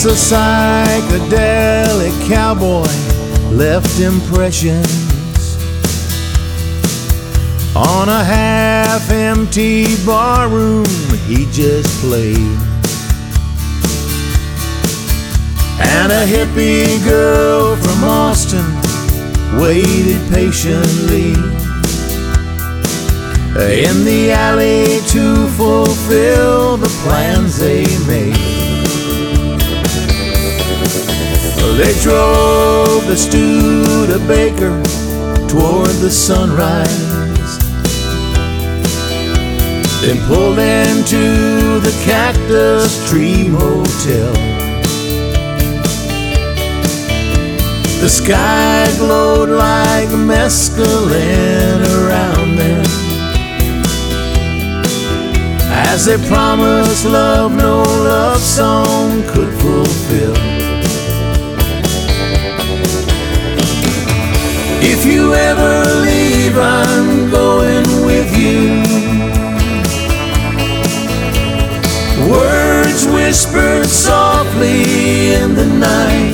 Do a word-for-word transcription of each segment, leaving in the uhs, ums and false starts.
as a psychedelic cowboy left impressions on a half-empty barroom he just played. And a hippie girl from Austin waited patiently in the alley to fulfill the plans they made. They drove the Studebaker toward the sunrise, then pulled into the Cactus Tree Motel. The sky glowed like mescaline around them as they promised love no love song could fulfill. If you ever leave, I'm going with you. Words whispered softly in the night.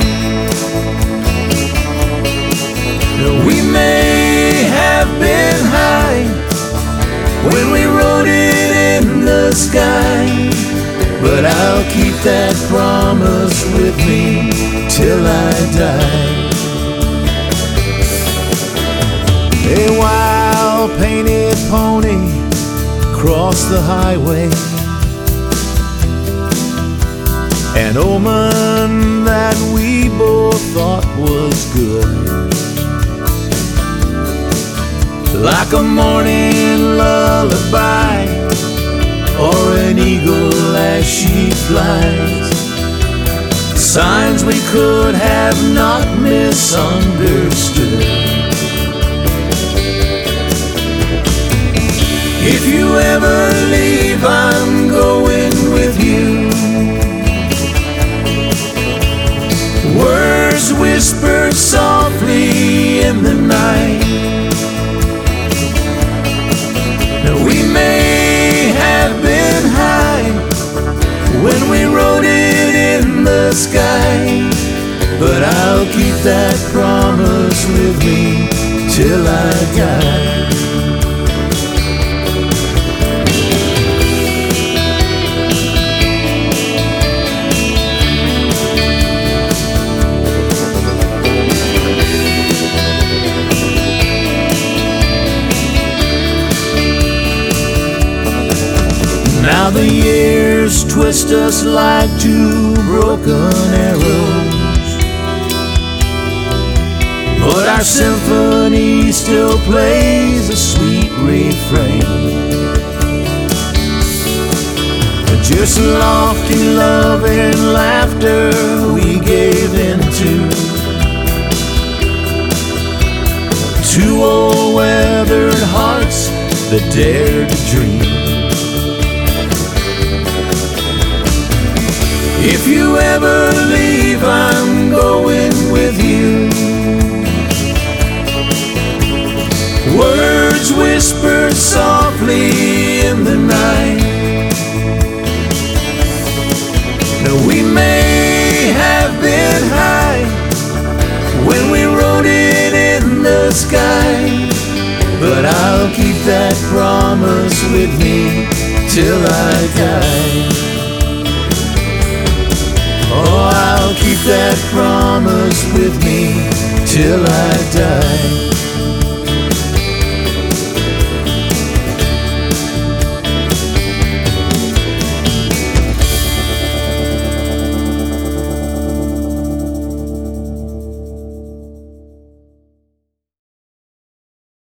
We may have been high when we wrote it in the sky, but I'll keep that promise with me till I die. A wild painted pony crossed the highway, an omen that we both thought was good. Like a morning lullaby or an eagle as she flies, signs we could have not misunderstood. If you ever leave, I'm going with you. Words whispered softly in the night. We may have been high when we wrote it in the sky, but I'll keep that promise with me till I die. Now the years twist us like two broken arrows, but our symphony still plays a sweet refrain. Just lofty love and laughter we gave into, two old weathered hearts that dared to dream. If you ever leave, I'm going with you. Words whispered softly in the night. We may have been high when we wrote it in the sky, but I'll keep that promise with me till I die. Oh, I'll keep that promise with me till I die.